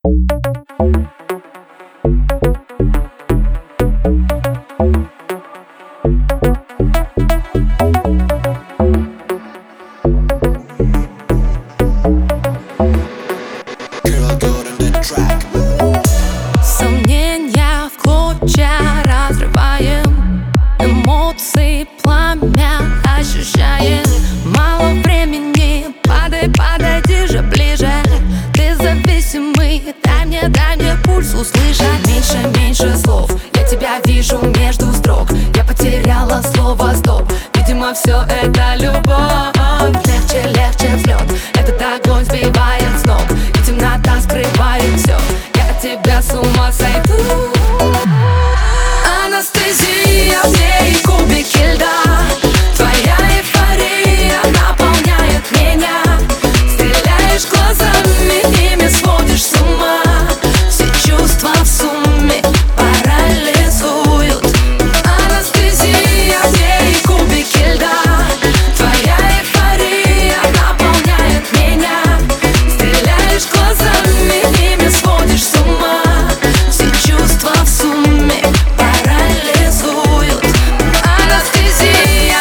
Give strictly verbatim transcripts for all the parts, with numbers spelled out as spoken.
Сомнения в клочья разрываем, эмоции пламя ощущаем. Мало времени, падай, подойди же ближе. Ты зависимый, дай мне, дай мне пульс услышать. Меньше, меньше слов, я тебя вижу между строк. Я потеряла слово стоп, видимо все это любовь. Легче, легче взлет, этот огонь сбивает с ног, и темнота скрывает все. Я от тебя с ума сойду. Анестезия, в ней кубики льда. Твоя эйфория наполняет меня. Стреляешь глазами, ими сводишь с ума. Все чувства в сумме парализуют. Анестезия, в ней кубики льда. Твоя эйфория наполняет меня. Стреляешь глазами, ими сводишь с ума. Все чувства в сумме парализуют. Анестезия.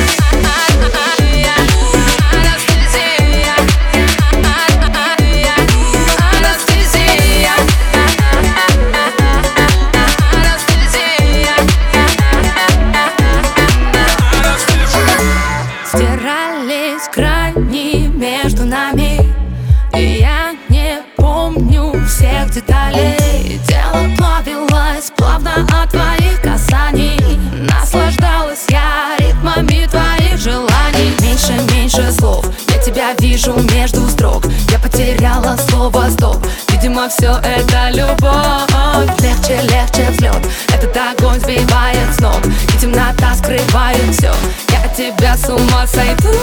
Стирались грани между нами, и я не помню всех деталей. Тело плавилось плавно от твоих касаний. Наслаждалась я ритмами твоих желаний. Меньше, меньше слов, я тебя вижу между строк. Я потеряла слово стоп, видимо все это любовь. Легче, легче взлет, этот огонь сбивает с ног, и темнота скрывает все. Я от тебя с ума сойду.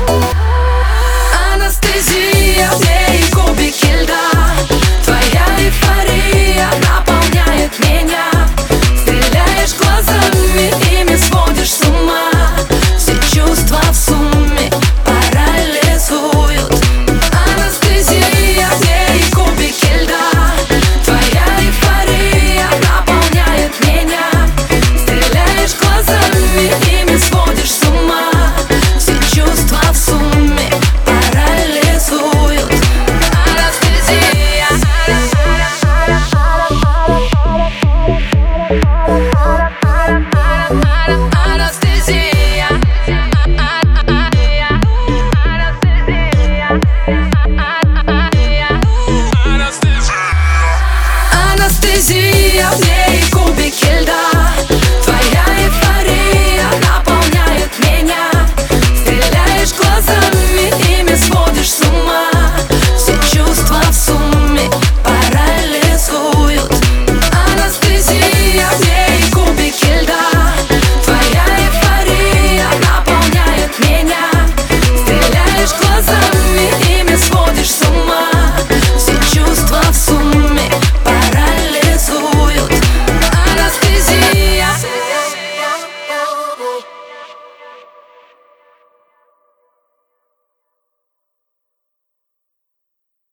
Анестезия, в ней кубики льда. Твоя эйфория наполняет меня. Стреляешь глазами, ими сводишь с ума. Все чувства в сумме парализуют. Анестезия, в ней кубики льда. Твоя эйфория наполняет меня. Стреляешь глазами, ими сводишь с ума. Все чувства в сумме парализуют. Анестезия. Анестезия, в ней